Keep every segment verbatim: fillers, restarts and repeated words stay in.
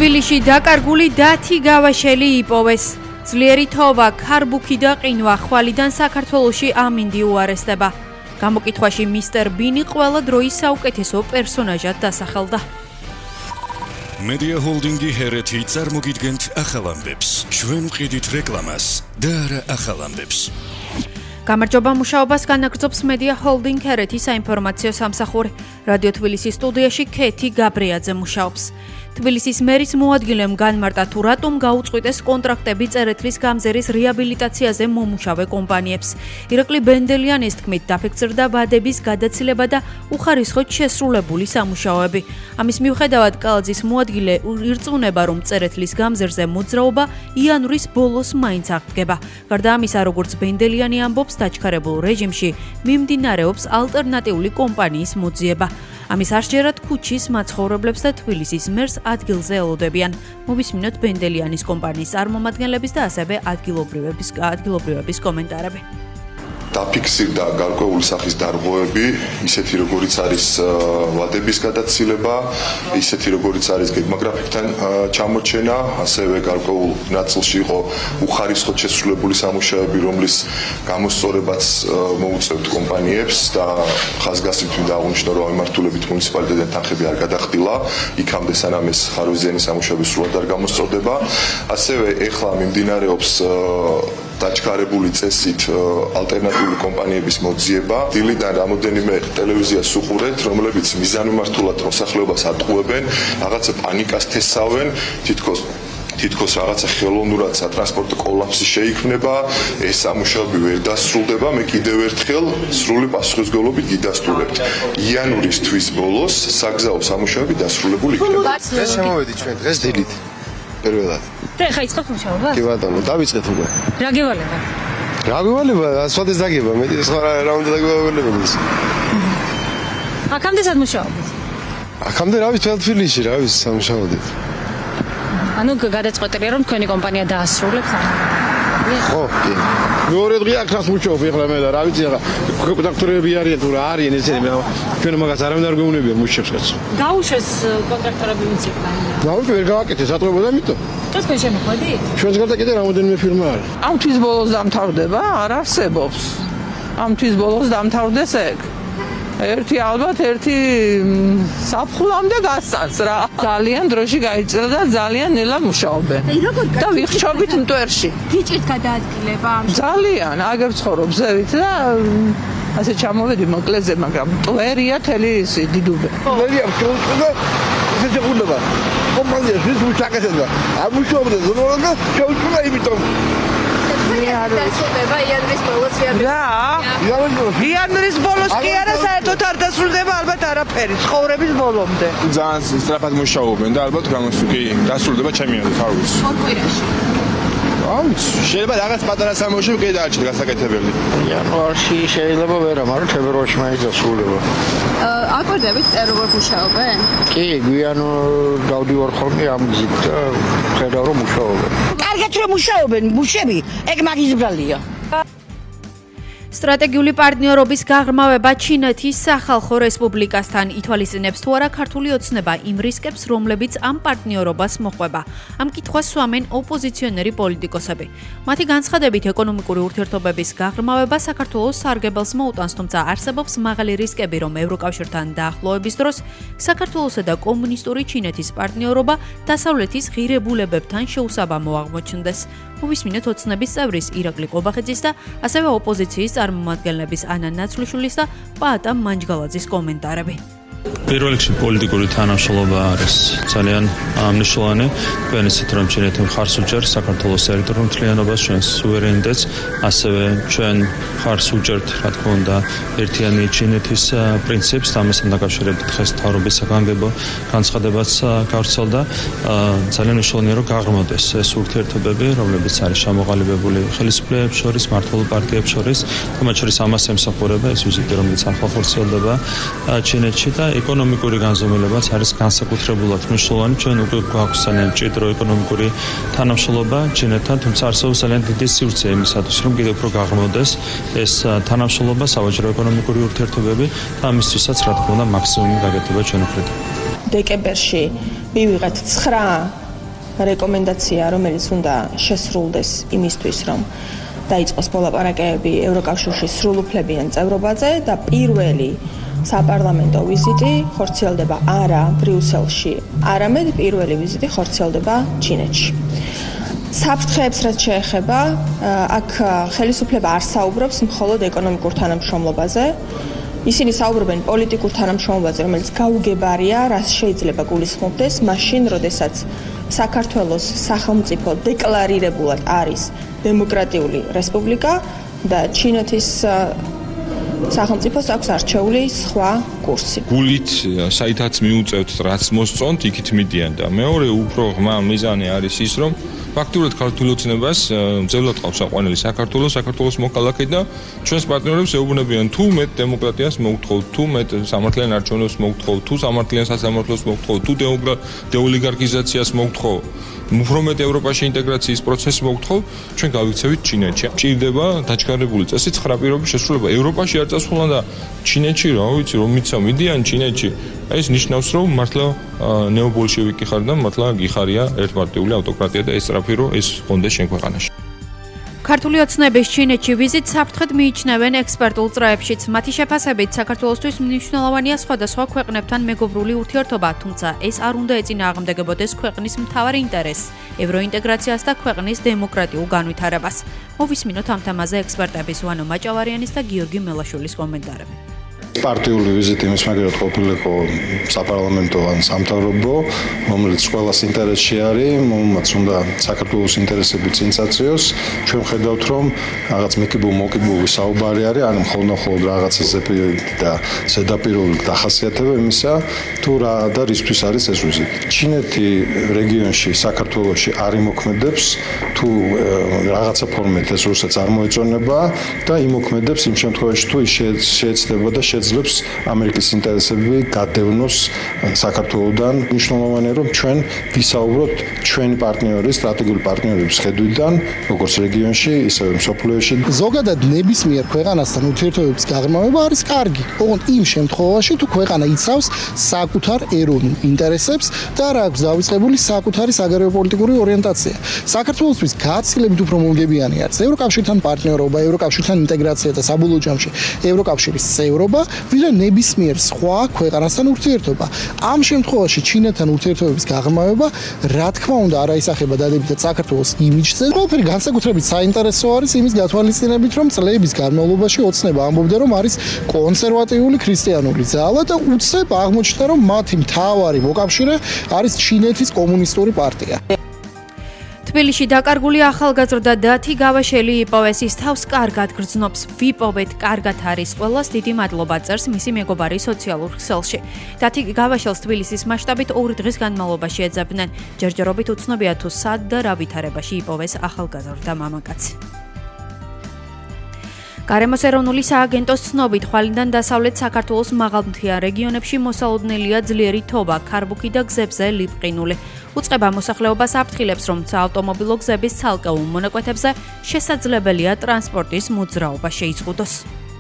თბილისში დაკარგული დათი გავაშელი იპოვეს. ძლიერი თოვა, ქარბუქი და ყინვა ხვალიდან საქართველოში ამინდი უარესდება. გამოკითხვაში მისტერ ბინი ყველა დროის საუკეთესო პერსონაჟად დასახელდა. Media Holdingi ჰერეთი წარმოგიდგენთ ახალ ამბებს. ჩვენ ვყიდით რეკლამას და არა ახალ ამბებს. გამარჯობა, მუშაობას განაგრძობს Media Holding ჰერეთი საინფორმაციო სამსახური. რადიო თბილისის სტუდიაში ქეთი გაბრიაძე მუშაობს. თბილისის მერის მოადგილემ განმარტა თუ რატომ გაუწყვიტეს კონტრაქტები წერეთლის გამზერის რეაბილიტაციაზე მომუშავე კომპანიებს. ირაკლი ბენდელიანის თქმით დაფიქსირდა ვადების გადაცილება და უხარისხოდ შესრულებული სამუშაოები. ამის მიუხედავად კალაძის მოადგილე ირწმუნება, რომ წერეთლის გამზერზე მოძრაობა იანვრის ბოლოს მაინც აღდგება. გარდა ამისა, როგორც ბენდელიანი ამბობს, დაჩქარებულ რეჟიმში მიმდინარეობს ალტერნატიული კომპანიის მოძიება. ამის არჩერად ქუჩის მაცხოვრებლებს და თბილისის მერს ადგილზე ელოდებიან. მოვისმინოთ ბენდელიანის კომპანიის წარმომადგენლების და ასევე ადგილობრივების ადგილობრივების კომენტარები. დაფიქსირდა გარკვეული სახის დარღვევები, ისეთი როგორიც არის ვადების გადაცილება, ისეთი როგორიც არის გეგმაგრაფიკთან ჩამორჩენა, ასევე გარკვეულ ნაწილში იყო უხარისხოდ შესრულებული სამუშაოები, რომლის გამოსწორებაც მოუწევთ კომპანიებს და ხაზგასმით მინდა აღვნიშნო, რომ მიმართულებით მუნიციპალიტეტთან თანხები არ გადახდილა, იქამდე სანამ ეს ხარვეზიანი სამუშაოები სრულად არ გამოსწორდება. ასევე ეხლა მიმდინარეობს დაჩქარებული წესით ალტერნატიული კომპანიების მოძიება. დილიდან რამოდენიმე ტელევიზიას უყურეთ, რომლებიც მიზანმიმართულად მოსახლეობას ატყუებენ, რაღაცა პანიკას თესავენ, თითქოს თითქოს რაღაცა ხელოვნურად სატრანსპორტო კოლაფსი შეიქმნება, ეს სამუშაოები ვერ დასრულდება. მე კიდევ ერთხელ სრული პასუხისმგებლობით გიდასტურებთ. იანვრის თვის ბოლოს საგზაო სამუშაოები დასრულებული იქნება. დღეს შემოვედი ჩვენ დღეს დილით. პირველად. და ხა იწყებთ მუშაობა? კი ბატონო, დავიწყეთ უკვე. რა გევალება? რა გევალება? ასვადეს დაგება, მეტი სხვა რა უნდა დაგევალება ის. აქამდე სად მუშაობთ? აქამდე რა ვიცი, თბილისში რა ვიცი, სამუშაოდით. ანუ გადაწყვეტილია რომ თქვენი კომპანია დაასრულებს ამ. ხო, კი. მეორე დღე აქაც მუშაობ ეხლა მე და რა ვიცი ახლა კონტრაქტორები არიან თუ რა არიან ესენი მე ჩვენ მაგას არავინ არ გვეუბნებია მუშებს კაცს. გაუშვეს კონტრაქტორები მიწებდნენ. გავუშვე ვერ გავაკეთე სატყუებოდა მითო. ეს თქვენ შემოხვედი? ჩვენს გარდა კიდე რამოდენიმე ფირმა არის. ამ თვის ბოლოს დამთავრდება, არ არსებობს. ამ თვის ბოლოს დამთავრდეს ეგ. ერთი ალბათ ერთი საფხულამდე გასცანს რა. ძალიან დროში გაიწელა და ძალიან ნელა მუშაობენ. და ვიხჩობით მტვერში. გიჭირთ გადაადგილება? ძალიან, აგერ ცხოვრობ ზევით და ასე ჩამოვედი მოკლეზე, მაგრამ მტვერია თელი ისი დიდუბე. მერია შეუწყდა ესე შეყურება. კომპანია ვის მუშაკეთება. არ მუშაობდა ზონორა და შეუწყდა იმიტომ. დასრულდება იანვრის ბოლოს რა? იანვრის ბოლოს კი არა, საერთოდ არ დასრულდება ალბათ არაფერი, ცხოვრების ბოლომდე. ძალიან სწრაფად მუშაობენ და ალბათ გამოსული დასრულდება ჩემი აზრით, არ ვიცი. ორ კვირაში. აუც, შეიძლება რაღაც პატარა სამუშაო კიდე არჩეთ გასაკეთებელი. იანვარში შეიძლება ვერა, მაგრამ თებერვალში მაინც დასრულდება. აკვირდებით როგორ მუშაობენ? კი, გვიან დავდივარ ხოლმე ამ გზით და ხედავ რომ მუშაობენ. კარგად რომ მუშაობენ, მუშები, ეგ მაგის ბრალია. სტრატეგიული პარტნიორობის გაღრმავება ჩინეთის სახალხო რესპუბლიკასთან ითვალისწინებს თუ არა ქართული ოცნება იმ რისკებს, რომლებიც ამ პარტნიორობას მოჰყვება. ამ კითხვას სვამენ ოპოზიციონერი პოლიტიკოსები. მათი განცხადებით, ეკონომიკური ურთიერთობების გაღრმავება საქართველოს სარგებელს მოუტანს, თუმცა არსებობს მაღალი რისკები, რომ ევროკავშირთან დაახლოების დროს საქართველოსა და კომუნისტური ჩინეთის პარტნიორობა დასავლეთის ღირებულებებთან შეუსაბამო აღმოჩნდეს. მოვისმინოთ ოცნების წევრის ირაკლი ყობახიძის და ასევე ოპოზიციის წარმომადგენლების ანა ნაცვლიშვილის და პაატა მანჯგალაძის კომენტარები. პირველ რიგში პოლიტიკური თანამშრომლობა არის ძალიან მნიშვნელოვანი. თქვენ ისეთ რომ ჩინეთი მხარს უჭერს საქართველოს ტერიტორიულ მთლიანობას, ჩვენს სუვერენიტეტს, ასევე ჩვენ მხარს უჭერთ, რა თქმა უნდა, ერთიანი ჩინეთის პრინციპს, ამასთან დაკავშირებით დღეს მთავრობის საგანგებო განცხადებაც გავრცელდა. ძალიან მნიშვნელოვანია რომ გაღრმავდეს ეს ურთიერთობები, რომლებიც არის ჩამოყალიბებული ხელისუფლებებს შორის, მმართველ პარტიებს შორის, მათ შორის ამას ემსახურება ეს ვიზიტი, რომელიც ახლა ხორციელდება ჩინეთში და ეკონომიკური განზომილებაც არის განსაკუთრებულად მნიშვნელოვანი. ჩვენ უკვე გვაქვს ძალიან მჭიდრო ეკონომიკური თანამშრომლობა ჩინეთთან, თუმცა არსებობს ძალიან დიდი სივრცე იმისათვის, რომ კიდევ უფრო გაღრმავდეს ეს თანამშრომლობა, სავაჭრო ეკონომიკური ურთიერთობები და ამისთვისაც რა თქმა უნდა მაქსიმუმი გაკეთება ჩვენ მხრიდან. დეკემბერში მივიღეთ ცხრა რეკომენდაცია, რომელიც უნდა შესრულდეს იმისთვის, რომ დაიწყოს მოლაპარაკებები ევროკავშირში სრულუფლებიან წევრობაზე და პირველი საპარლამენტო ვიზიტი ხორციელდება არა ბრიუსელში, არამედ პირველი ვიზიტი ხორციელდება ჩინეთში. საფრთხეებს რაც შეეხება, აქ ხელისუფლება არ საუბრობს მხოლოდ ეკონომიკურ თანამშრომლობაზე. ისინი საუბრობენ პოლიტიკურ თანამშრომლობაზე, რომელიც გაუგებარია, რაც შეიძლება გულისხმობდეს, მაშინ, როდესაც საქართველოს სახელმწიფო დეკლარირებულად არის დემოკრატიული რესპუბლიკა და ჩინეთის სახელმწიფოს აქვს არჩეული სხვა კურსი. გულით საითაც მიუწევთ, რაც მოსწონთ, იქით მიდიან და მეორე უფრო ღრმა მიზანი არის ის, რომ ფაქტურად ქართულ ოცნებას ძელად ყავს აყვანილი საქართველოს, საქართველოს მოქალაქე და ჩვენს პარტნიორებს ეუბნებიან თუ მეტ დემოკრატიას მოგთხოვთ, თუ მეტ სამართლიან არჩევნებს მოგთხოვთ, თუ სამართლიან სასამართლოს მოგთხოვთ, თუ დეოლიგარქიზაციას მოგთხოვთ, უფრო მეტ ევროპაში ინტეგრაციის პროცესს მოგთხოვთ, ჩვენ გავიქცევით ჩინეთში. ჭირდება დაჩქარებული წესი ცხრა პირობის შესრულება. ევროპაში არ წასულა და ჩინეთში რა ვიცი რომ მიცა მიდიან ჩინეთში. ეს ნიშნავს რომ მართლა ნეობოლშევიკი ხარ და მართლა გიხარია ერთპარტიული ავტოკრატია და ეს სწრაფი რომ ეს გონდეს შენ ქვეყანაში. ქართული ოცნების ჩინეთში ვიზიტს საფრთხედ მიიჩნევენ ექსპერტულ წრეებშიც. მათი შეფასებით, საქართველოსთვის მნიშვნელოვანია სხვადასხვა ქვეყნებთან მეგობრული ურთიერთობა, თუმცა ეს არ უნდა ეწინააღმდეგებოდეს ქვეყნის მთავარ ინტერესს, ევროინტეგრაციას და ქვეყნის დემოკრატიულ განვითარებას. მოვისმინოთ ამ თემაზე ექსპერტების ვანო მაჭავარიანის და გიორგი მელაშვილის კომენტარები. პარტიული ვიზიტი იმის მაგერად ყოფილიყო საპარლამენტო ან სამთავრობო, რომელიც ყველას ინტერესში არის, მომაც უნდა საქართველოს ინტერესები წინ წაწიოს. ჩვენ ვხედავთ, რომ რაღაც მიკიბულ მოკიბული საუბარი არის, არ მხოლოდ მხოლოდ რაღაცა ზეპირით და ზედაპირული დახასიათება იმისა, თუ რა და რისთვის არის ეს ვიზიტი. ჩინეთი რეგიონში, საქართველოში არ იმოქმედებს, თუ რაღაცა ფორმით ეს რუსეთს არ მოეწონება და იმოქმედებს იმ შემთხვევაში, თუ შეეცდება და ძლებს ამერიკის ინტერესები გადევნოს საქართველოსთან. მნიშვნელოვანია რომ ჩვენ ვისაუბროთ ჩვენი პარტნიორი, სტრატეგიული პარტნიორების ხედვიდან, როგორც რეგიონში, ისე მსოფლიოში. ზოგადად ნებისმიერ ქვეყანასთან ურთიერთობების გაღრმავება არის კარგი. ოღონდ იმ შემთხვევაში, თუ ქვეყანა იცავს საკუთარ ეროვნულ ინტერესებს და რა აქვს დავიწყებული საკუთარი საგარეო პოლიტიკური ორიენტაცია. საქართველოსთვის გაცილებით უფრო მომგებიანი არის ევროკავშირთან პარტნიორობა, ევროკავშირთან ინტეგრაცია და საბოლოო ჯამში ევროკავშირის წევრობა, ვიდრე ნებისმიერ სხვა ქვეყანასთან ურთიერთობა. ამ შემთხვევაში ჩინეთთან ურთიერთობების გაღრმავება, რა თქმა უნდა, არ აისახება დადებითად საქართველოს იმიჯზე. ყველაფერი განსაკუთრებით საინტერესო არის იმის გათვალისწინებით, რომ წლების განმავლობაში ოცნება ამბობდა, რომ არის კონსერვატიული ქრისტიანული ძალა და უცებ აღმოჩნდა, რომ მათი მთავარი მოკავშირე არის ჩინეთის კომუნისტური პარტია. თბილისში დაკარგული ახალგაზრდა დათი გავაშელი იპოვეს, ის თავს კარგად გრძნობს. ვიპოვეთ, კარგად არის ყველას, დიდი მადლობა წერს მისი მეგობარი სოციალურ ქსელში. დათი გავაშელს თბილისის მასშტაბით ორი დღის განმავლობაში ეძებდნენ. ჯერჯერობით უცნობია თუ სად და რა ვითარებაში იპოვეს ახალგაზრდა მამაკაცი. გარემოს ეროვნული სააგენტოს ცნობით, ხვალიდან დასავლეთ საქართველოს მაღალმთიან რეგიონებში მოსალოდნელია ძლიერი თოვა, ქარბუქი და გზებზე ლიპყინული. უწყება მოსახლეობას აფრთხილებს, რომ საავტომობილო გზების ცალკეულ მონაკვეთებზე შესაძლებელია ტრანსპორტის მოძრაობა შეიზღუდოს.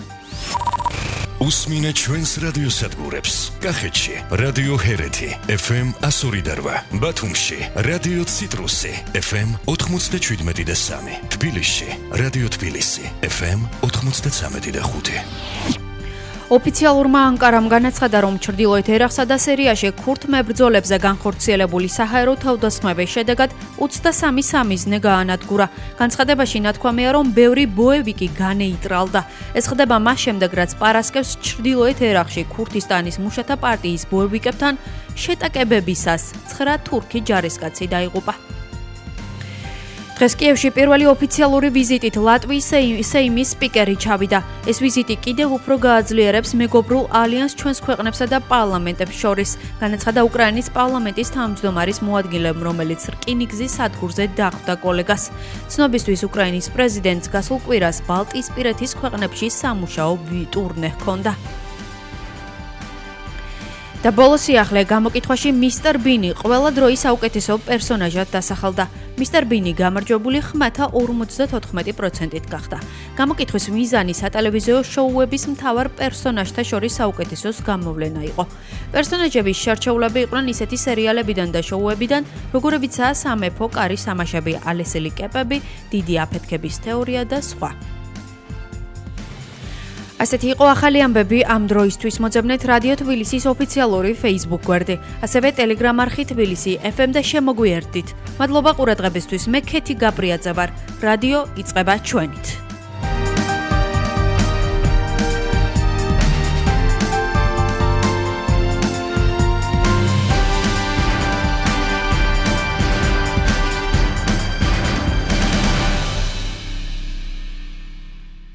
უსმინე ჩვენს რადიოსადგურებს. კახეთში რადიო ჰერეთი ეფ ემ εκατო ორი და რვა, ბათუმში რადიო ციტრუსი ეფ ემ ოთხმოცდაშვიდმეტი და სამი, თბილისში რადიო თბილისი ეფ ემ ოთხმოცდაცამეტი და ხუთი. ოფიციალურმა ანკარამ განაცხადა, რომ ჩრდილოეთ ერაყსა და სირიაში ქურთ მებრძოლებზე განხორციელებული საჰაერო თავდასხმების შედეგად ოცდასამი სამიზნე გაანადგურა. განცხადებაში ნათქვამია, რომ ბევრი ბოევიკი განეიტრალდა. ეს ხდება მას შემდეგ, რაც პარასკევს ჩრდილოეთ ერაყში ქურთისტანის მუშათა პარტიის ბოევიკებთან შეტაკებებისას ცხრა თურქი ჯარისკაცი დაიღუპა. დღეს კიევში პირველი ოფიციალური ვიზიტით ლატვიის სეიმის სპიკერი ჩავიდა. ეს ვიზიტი კიდევ უფრო გააძლიერებს მეგობრულ ალიანსს ჩვენს ქვეყნებსა და პარლამენტებს შორის. განაცხადა უკრაინის პარლამენტის თავმჯდომარის მოადგილემ, რომელიც რკინიგზის სადგურზე დახვდა კოლეგას. ცნობისთვის უკრაინის პრეზიდენტს გასულ კვირას ბალტიისპირეთის ქვეყნებში სამუშაო ტურნე ჰქონდა. და ბოლო სიახლე გამოკითხვაში მისტერ ბინი ყველა დროის საუკეთესო პერსონაჟად დასახელდა. მისტერ ბინი გამარჯვებული ხმათა ორმოცდათოთხმეტი პროცენტით გახდა. გამოკითხვის მიზანი სატელევიზიო შოუების მთავარ პერსონაჟთა შორის საუკეთესოს გამოვლენა იყო. პერსონაჟების შერჩეულები იყვნენ ისეთი სერიალებიდან და შოუებიდან, როგორებიცაა სამეფო კარის თამაშები, ალესილი კეპები, დიდი აფეთქების თეორია და სხვა. ასეთი იყო ახალი ამბები ამ დროისთვის. მოძებნეთ რადიო თბილისის ოფიციალური Facebook გვერდი, ასევე Telegram არხი თბილისი ეფ ემ და შემოგვიერთდით. მადლობა ყურადღებისთვის. მე ქეთი გაბრიაძე ვარ. რადიო იწყება ჩვენით.